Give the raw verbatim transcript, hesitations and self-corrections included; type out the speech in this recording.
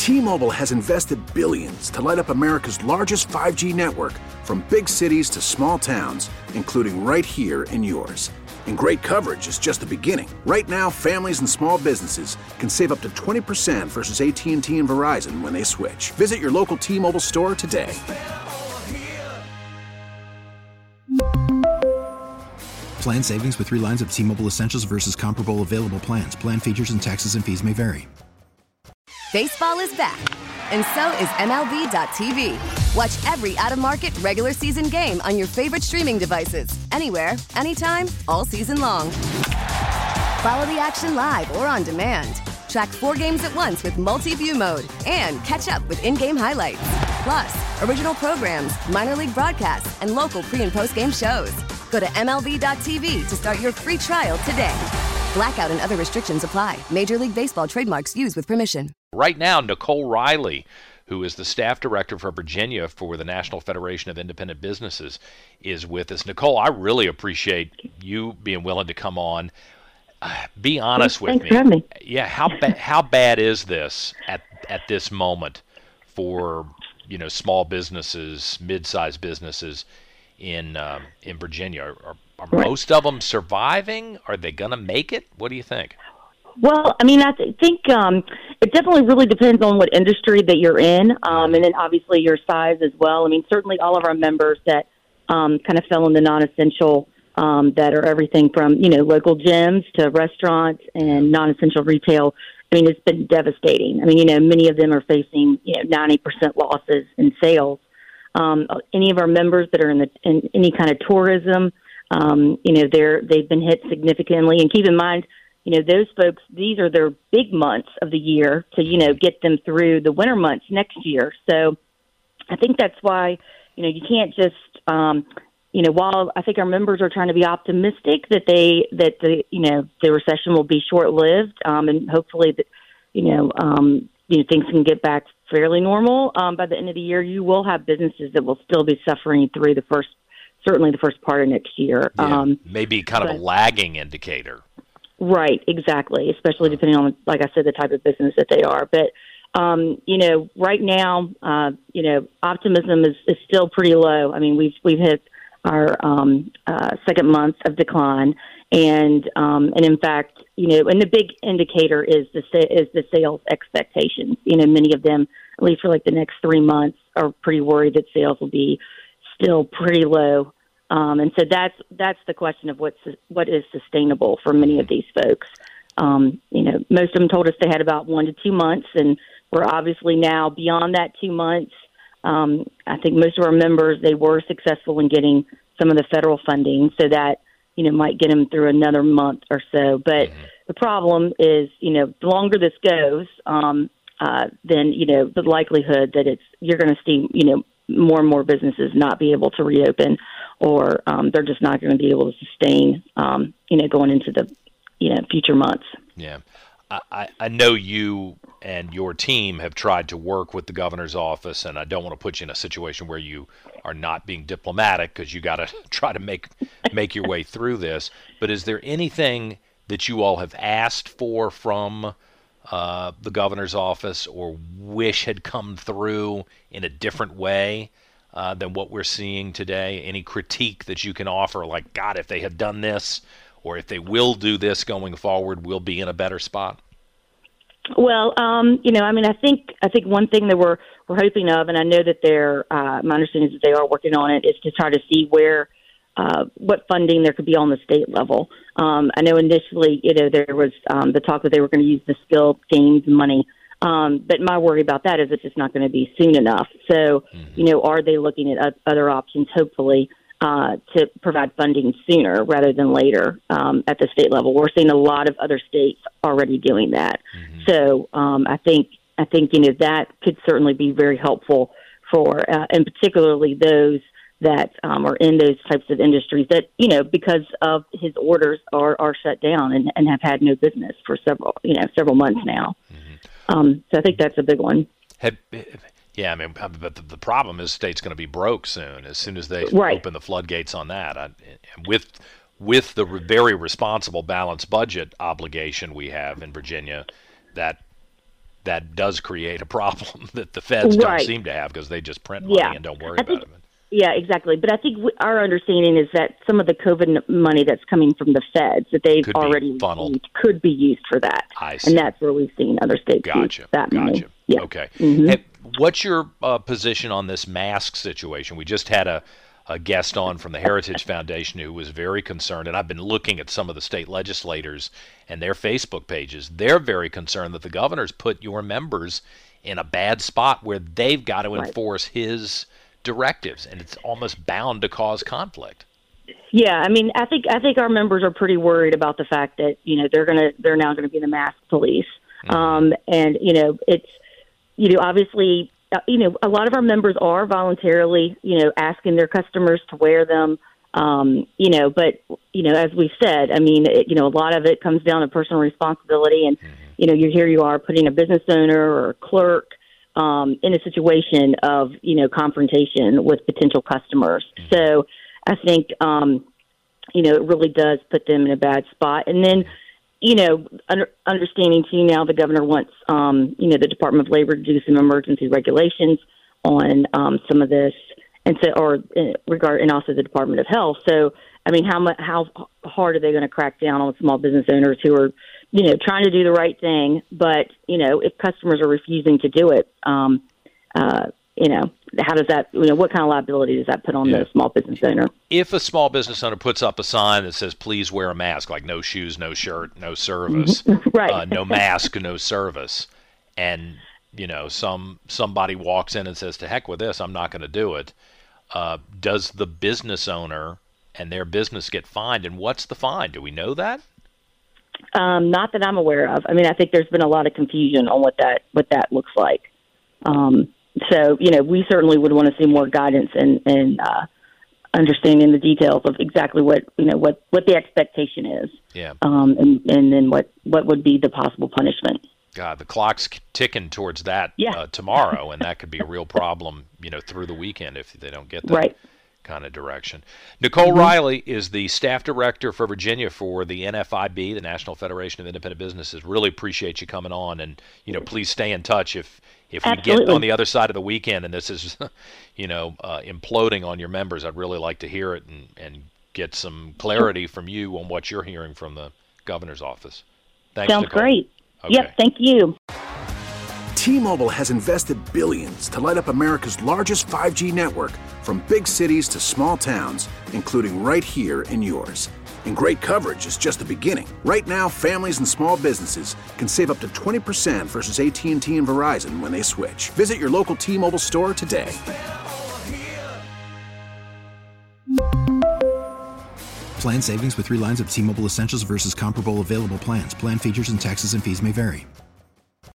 T-Mobile has invested billions to light up America's largest five G network, from big cities to small towns, including right here in yours. And great coverage is just the beginning. Right now, families and small businesses can save up to twenty percent versus A T and T and Verizon when they switch. Visit your local T-Mobile store today. Plan savings with three lines of T-Mobile Essentials versus comparable available plans. Plan features and taxes and fees may vary. Baseball is back, and so is M L B dot T V. Watch every out-of-market regular season game on your favorite streaming devices, anywhere, anytime, all season long. Follow the action live or on demand. Track four games at once with multi-view mode and catch up with in-game highlights. Plus, original programs, minor league broadcasts, and local pre- and post-game shows. Go to M L B dot T V to start your free trial today. Blackout and other restrictions apply. Major League Baseball trademarks used with permission. Right now, Nicole Riley, who is the staff director for Virginia for the National Federation of Independent Businesses, is with us. Nicole, I really appreciate you being willing to come on. Uh, be honest with Thanks me. for having me. Yeah, how ba- how bad is this at at this moment for, you know, small businesses, mid-sized businesses in um, in Virginia? Are, are Right. most of them surviving? Are they going to make it? What do you think? Well, I mean, I th- think um, it definitely really depends on what industry that you're in, um, and then obviously your size as well. I mean, certainly all of our members that um, kind of fell in the non-essential, um, that are everything from, you know, local gyms to restaurants and non-essential retail. I mean, it's been devastating. I mean, you know, many of them are facing, you know, ninety percent losses in sales. Um, any of our members that are in the in any kind of tourism, um, you know, they're they've been hit significantly. And keep in mind, you know, those folks, these are their big months of the year to, you know, get them through the winter months next year. So I think that's why, you know, you can't just, um, you know, while I think our members are trying to be optimistic that they, that the, you know, the recession will be short-lived, um, and hopefully that, you know, um, you know, things can get back fairly normal um, by the end of the year, you will have businesses that will still be suffering through the first, certainly the first part of next year. Yeah, Um, maybe kind but, of a lagging indicator. Right, exactly, especially depending on, like I said, the type of business that they are. But, um, you know, right now, uh, you know, optimism is, is still pretty low. I mean, we've we've hit our um, uh, second month of decline, and um, and in fact, you know, and the big indicator is the sa- is the sales expectations. You know, many of them, at least for like the next three months, are pretty worried that sales will be still pretty low. Um, and so that's that's the question of what's what is sustainable for many of these folks. Um, you know, most of them told us they had about one to two months, and we're obviously now beyond that two months. Um, I think most of our members, they were successful in getting some of the federal funding, so that, you know, might get them through another month or so. But mm-hmm. the problem is, you know, the longer this goes, um, uh, then, you know, the likelihood that it's you're going to see, you know, more and more businesses not be able to reopen, or um, they're just not going to be able to sustain, um, you know, going into the, you know, future months. Yeah. I, I know you and your team have tried to work with the governor's office, and I don't want to put you in a situation where you are not being diplomatic, because you got to try to make make your way through this. But is there anything that you all have asked for from uh, the governor's office, or wish had come through in a different way uh, than what we're seeing today? Any critique that you can offer, like, God, if they had done this, or if they will do this going forward, we'll be in a better spot? Well, um, you know, I mean, I think I think one thing that we're we're hoping of, and I know that they're, uh, my understanding is that they are working on it, is to try to see where, uh, what funding there could be on the state level. Um, I know initially, you know, there was um, the talk that they were going to use the skill gains money, um, but my worry about that is it's just not going to be soon enough. So, mm-hmm. you know, are they looking at other options, hopefully, Uh, to provide funding sooner rather than later um, at the state level? We're seeing a lot of other states already doing that. Mm-hmm. So um, I think I think you know that could certainly be very helpful for, uh, and particularly those that um, are in those types of industries that, you know, because of his orders are, are shut down and, and have had no business for several you know several months now. Mm-hmm. Um, so I think that's a big one. Have, Yeah, I mean, but the, the problem is, state's going to be broke soon. As soon as they right. open the floodgates on that, I, with with the very responsible balanced budget obligation we have in Virginia, that that does create a problem that the feds Right. don't seem to have because they just print money Yeah. and don't worry I about think, it. Yeah, exactly. But I think w- our understanding is that some of the COVID money that's coming from the feds that they've Could be already funneled. received could be used for that. I see. And that's where we've seen other states Gotcha. use that money. Gotcha. Yeah. Okay. Mhm. Hey, what's your uh, position on this mask situation? We just had a, a guest on from the Heritage Foundation who was very concerned, and I've been looking at some of the state legislators and their Facebook pages. They're very concerned that the governor's put your members in a bad spot where they've got to Right. enforce his directives, and it's almost bound to cause conflict. Yeah, I mean, I think I think our members are pretty worried about the fact that you know they're gonna they're now going to be the mask police, Mm-hmm. um, and you know it's you know obviously uh, you know a lot of our members are voluntarily you know asking their customers to wear them, um, you know, but you know as we've said, I mean, it, you know, a lot of it comes down to personal responsibility, and Mm-hmm. you know, you here you are putting a business owner or a clerk um, in a situation of you know confrontation with potential customers. Mm-hmm. So I think, um, you know, it really does put them in a bad spot. And then, you know, under, understanding too now the governor wants, um, you know, the Department of Labor to do some emergency regulations on um, some of this, and so, or uh, regard, and also the Department of Health. So, I mean, how much, how hard are they going to crack down on small business owners who are, you know, trying to do the right thing, but you know, if customers are refusing to do it, um, uh, you know, how does that, you know, what kind of liability does that put on Yeah. the small business owner? If a small business owner puts up a sign that says, please wear a mask, like no shoes, no shirt, no service, Right. uh, no mask, no service, and, you know, some somebody walks in and says, to heck with this, I'm not going to do it, uh, does the business owner and their business get fined? And what's the fine? Do we know that? Um, not that I'm aware of. I mean, I think there's been a lot of confusion on what that what that looks like. Um, so, you know, we certainly would want to see more guidance and, and uh, understanding the details of exactly what you know what, what the expectation is, Yeah. um, and and then what, what would be the possible punishment. God, the clock's ticking towards that Yeah. uh, tomorrow, and that could be a real problem, you know, through the weekend if they don't get that Right. kind of direction. Nicole Mm-hmm. Riley is the staff director for Virginia for the N F I B, the National Federation of Independent Businesses. Really appreciate you coming on, and you know, please stay in touch if if we Absolutely. get on the other side of the weekend and this is, you know, uh, imploding on your members. I'd really like to hear it and and get some clarity from you on what you're hearing from the governor's office. Thanks, Sounds Nicole. great. Okay. Yep. Thank you. T-Mobile has invested billions to light up America's largest five G network, from big cities to small towns, including right here in yours. And great coverage is just the beginning. Right now, families and small businesses can save up to twenty percent versus A T and T and Verizon when they switch. Visit your local T-Mobile store today. Plan savings with three lines of T-Mobile Essentials versus comparable available plans. Plan features and taxes and fees may vary.